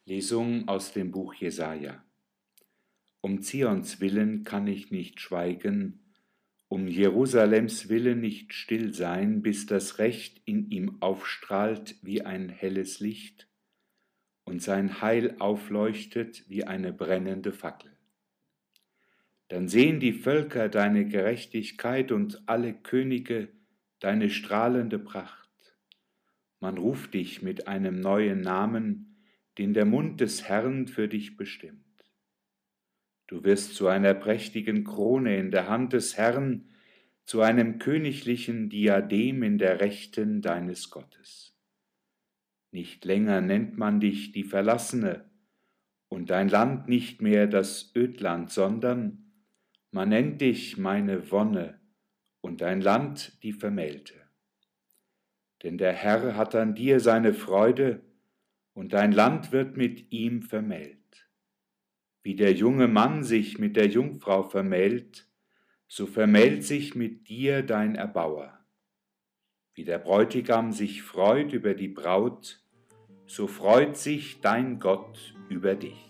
Lesung aus dem Buch Jesaja. Um Zions willen kann ich nicht schweigen, um Jerusalems willen nicht still sein, bis das Recht in ihm aufstrahlt wie ein helles Licht und sein Heil aufleuchtet wie eine brennende Fackel. Dann sehen die Völker deine Gerechtigkeit und alle Könige deine strahlende Pracht. Man ruft dich mit einem neuen Namen, den der Mund des Herrn für dich bestimmt. Du wirst zu einer prächtigen Krone in der Hand des Herrn, zu einem königlichen Diadem in der Rechten deines Gottes. Nicht länger nennt man dich die Verlassene und dein Land nicht mehr das Ödland, sondern man nennt dich meine Wonne und dein Land die Vermählte. Denn der Herr hat an dir seine Freude und dein Land wird mit ihm vermählt. Wie der junge Mann sich mit der Jungfrau vermählt, so vermählt sich mit dir dein Erbauer. Wie der Bräutigam sich freut über die Braut, so freut sich dein Gott über dich.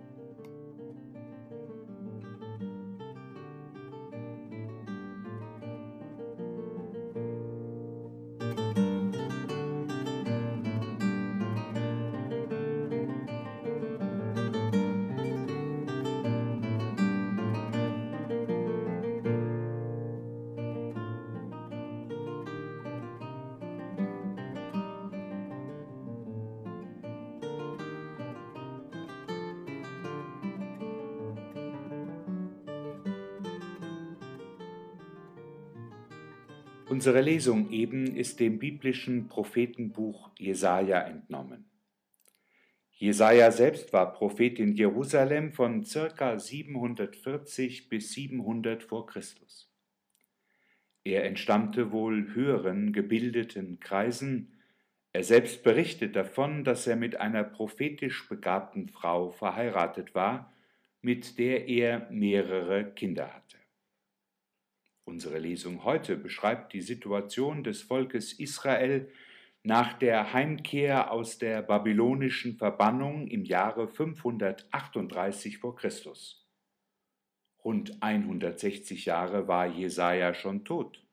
Unsere Lesung eben ist dem biblischen Prophetenbuch Jesaja entnommen. Jesaja selbst war Prophet in Jerusalem von ca. 740 bis 700 vor Christus. Er entstammte wohl höheren, gebildeten Kreisen. Er selbst berichtet davon, dass er mit einer prophetisch begabten Frau verheiratet war, mit der er mehrere Kinder hatte. Unsere Lesung heute beschreibt die Situation des Volkes Israel nach der Heimkehr aus der babylonischen Verbannung im Jahre 538 vor Christus. Rund 160 Jahre war Jesaja schon tot.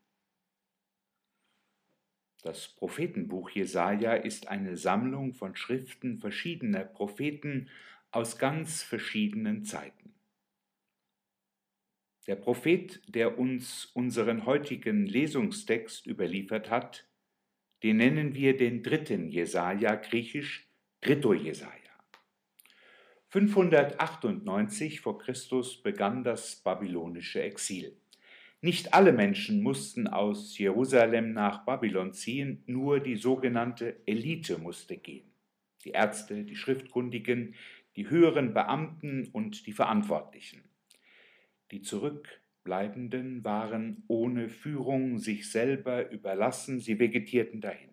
Das Prophetenbuch Jesaja ist eine Sammlung von Schriften verschiedener Propheten aus ganz verschiedenen Zeiten. Der Prophet, der uns unseren heutigen Lesungstext überliefert hat, den nennen wir den dritten Jesaja, griechisch Trito Jesaja. 598 vor Christus begann das babylonische Exil. Nicht alle Menschen mussten aus Jerusalem nach Babylon ziehen, nur die sogenannte Elite musste gehen. Die Ärzte, die Schriftkundigen, die höheren Beamten und die Verantwortlichen. Die Zurückbleibenden waren ohne Führung sich selber überlassen, sie vegetierten dahin.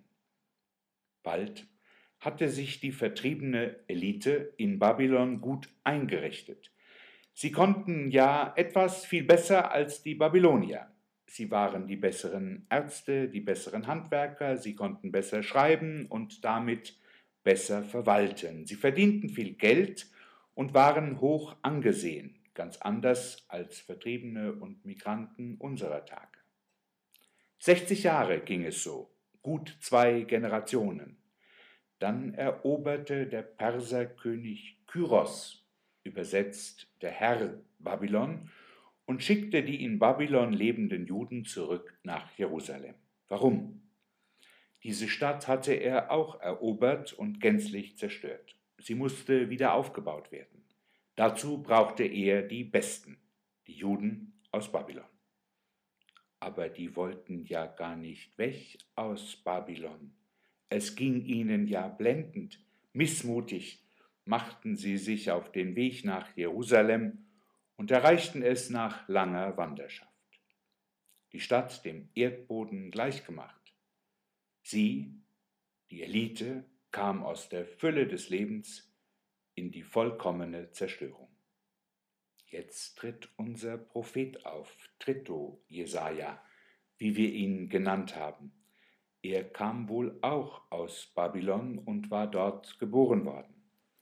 Bald hatte sich die vertriebene Elite in Babylon gut eingerichtet. Sie konnten ja etwas viel besser als die Babylonier. Sie waren die besseren Ärzte, die besseren Handwerker, sie konnten besser schreiben und damit besser verwalten. Sie verdienten viel Geld und waren hoch angesehen. Ganz anders als Vertriebene und Migranten unserer Tage. 60 Jahre ging es so, gut 2 Generationen. Dann eroberte der Perserkönig Kyros, übersetzt der Herr, Babylon und schickte die in Babylon lebenden Juden zurück nach Jerusalem. Warum? Diese Stadt hatte er auch erobert und gänzlich zerstört. Sie musste wieder aufgebaut werden. Dazu brauchte er die Besten, die Juden aus Babylon. Aber die wollten ja gar nicht weg aus Babylon. Es ging ihnen ja blendend, missmutig machten sie sich auf den Weg nach Jerusalem und erreichten es nach langer Wanderschaft. Die Stadt dem Erdboden gleichgemacht. Sie, die Elite, kam aus der Fülle des Lebens in die vollkommene Zerstörung. Jetzt tritt unser Prophet auf, Trito Jesaja, wie wir ihn genannt haben. Er kam wohl auch aus Babylon und war dort geboren worden.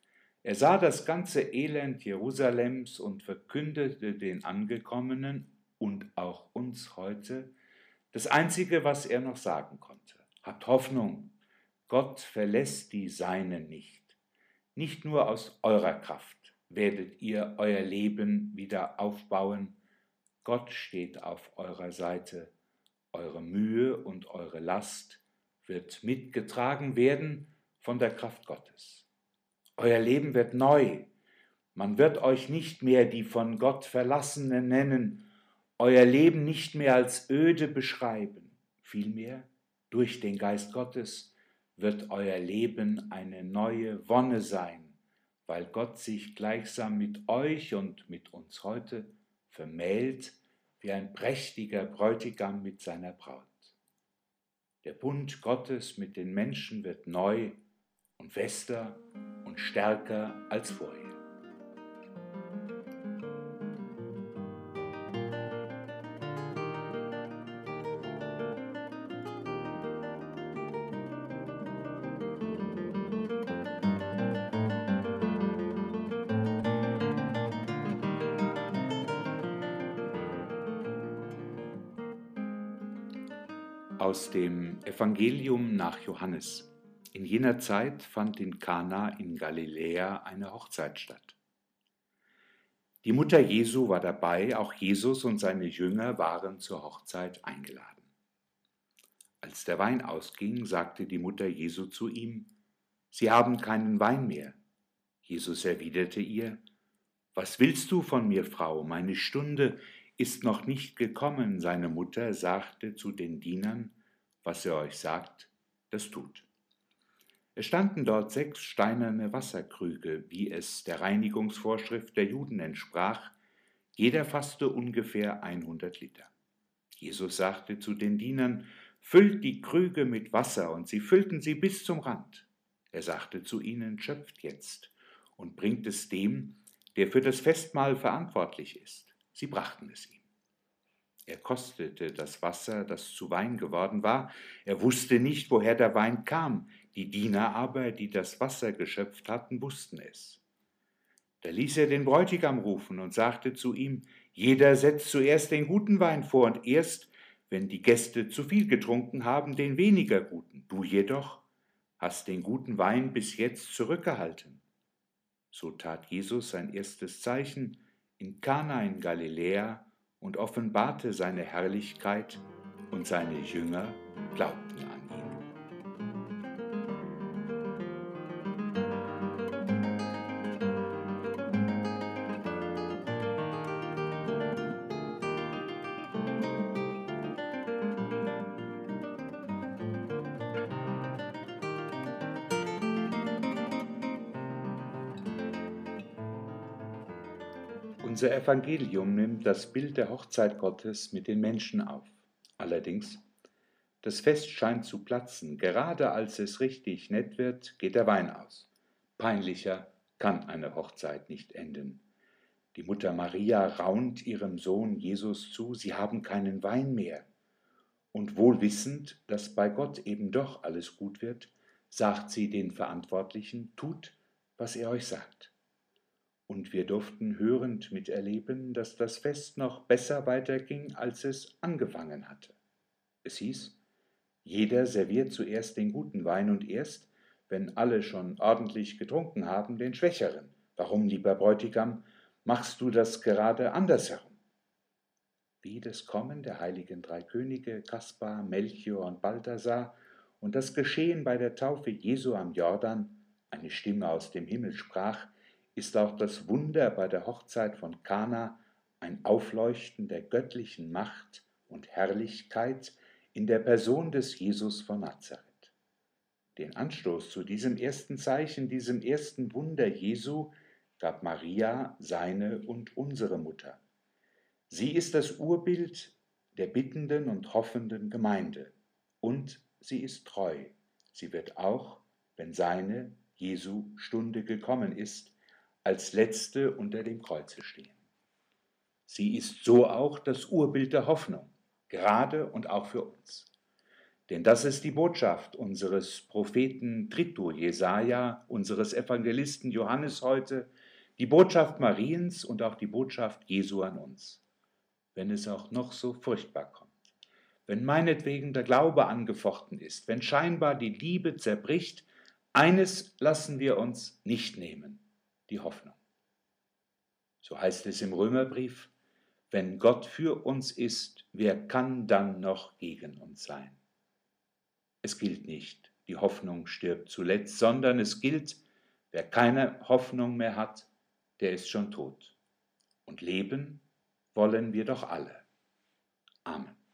Er sah das ganze Elend Jerusalems und verkündete den Angekommenen und auch uns heute das Einzige, was er noch sagen konnte. Habt Hoffnung, Gott verlässt die Seinen nicht. Nicht nur aus eurer Kraft werdet ihr euer Leben wieder aufbauen. Gott steht auf eurer Seite. Eure Mühe und eure Last wird mitgetragen werden von der Kraft Gottes. Euer Leben wird neu. Man wird euch nicht mehr die von Gott Verlassenen nennen, euer Leben nicht mehr als öde beschreiben. Vielmehr, durch den Geist Gottes wird euer Leben eine neue Wonne sein, weil Gott sich gleichsam mit euch und mit uns heute vermählt wie ein prächtiger Bräutigam mit seiner Braut. Der Bund Gottes mit den Menschen wird neu und fester und stärker als vorher. Aus dem Evangelium nach Johannes. In jener Zeit fand in Kana in Galiläa eine Hochzeit statt. Die Mutter Jesu war dabei, auch Jesus und seine Jünger waren zur Hochzeit eingeladen. Als der Wein ausging, sagte die Mutter Jesu zu ihm: Sie haben keinen Wein mehr. Jesus erwiderte ihr: Was willst du von mir, Frau? Meine Stunde ist noch nicht gekommen. Seine Mutter sagte zu den Dienern: Was er euch sagt, das tut. Es standen dort 6 steinerne Wasserkrüge, wie es der Reinigungsvorschrift der Juden entsprach. Jeder fasste ungefähr 100 Liter. Jesus sagte zu den Dienern: Füllt die Krüge mit Wasser, und sie füllten sie bis zum Rand. Er sagte zu ihnen: Schöpft jetzt und bringt es dem, der für das Festmahl verantwortlich ist. Sie brachten es ihm. Er kostete das Wasser, das zu Wein geworden war. Er wusste nicht, woher der Wein kam. Die Diener aber, die das Wasser geschöpft hatten, wussten es. Da ließ er den Bräutigam rufen und sagte zu ihm: Jeder setzt zuerst den guten Wein vor und erst, wenn die Gäste zu viel getrunken haben, den weniger guten. Du jedoch hast den guten Wein bis jetzt zurückgehalten. So tat Jesus sein erstes Zeichen in Kana in Galiläa und offenbarte seine Herrlichkeit, und seine Jünger glaubten an ihn. Unser Evangelium nimmt das Bild der Hochzeit Gottes mit den Menschen auf. Allerdings, das Fest scheint zu platzen. Gerade als es richtig nett wird, geht der Wein aus. Peinlicher kann eine Hochzeit nicht enden. Die Mutter Maria raunt ihrem Sohn Jesus zu: Sie haben keinen Wein mehr. Und wohl wissend, dass bei Gott eben doch alles gut wird, sagt sie den Verantwortlichen: Tut, was er euch sagt. Und wir durften hörend miterleben, dass das Fest noch besser weiterging, als es angefangen hatte. Es hieß: Jeder serviert zuerst den guten Wein und erst, wenn alle schon ordentlich getrunken haben, den schwächeren. Warum, lieber Bräutigam, machst du das gerade andersherum? Wie das Kommen der heiligen 3 Könige, Kaspar, Melchior und Balthasar, und das Geschehen bei der Taufe Jesu am Jordan, eine Stimme aus dem Himmel sprach, ist auch das Wunder bei der Hochzeit von Kana ein Aufleuchten der göttlichen Macht und Herrlichkeit in der Person des Jesus von Nazareth. Den Anstoß zu diesem ersten Zeichen, diesem ersten Wunder Jesu, gab Maria, seine und unsere Mutter. Sie ist das Urbild der bittenden und hoffenden Gemeinde, und sie ist treu. Sie wird auch, wenn seine, Jesu, Stunde gekommen ist, als Letzte unter dem Kreuze stehen. Sie ist so auch das Urbild der Hoffnung, gerade und auch für uns. Denn das ist die Botschaft unseres Propheten Tritu Jesaja, unseres Evangelisten Johannes heute, die Botschaft Mariens und auch die Botschaft Jesu an uns. Wenn es auch noch so furchtbar kommt, wenn meinetwegen der Glaube angefochten ist, wenn scheinbar die Liebe zerbricht, eines lassen wir uns nicht nehmen, die Hoffnung. So heißt es im Römerbrief, wenn Gott für uns ist, wer kann dann noch gegen uns sein? Es gilt nicht, die Hoffnung stirbt zuletzt, sondern es gilt, wer keine Hoffnung mehr hat, der ist schon tot. Und leben wollen wir doch alle. Amen.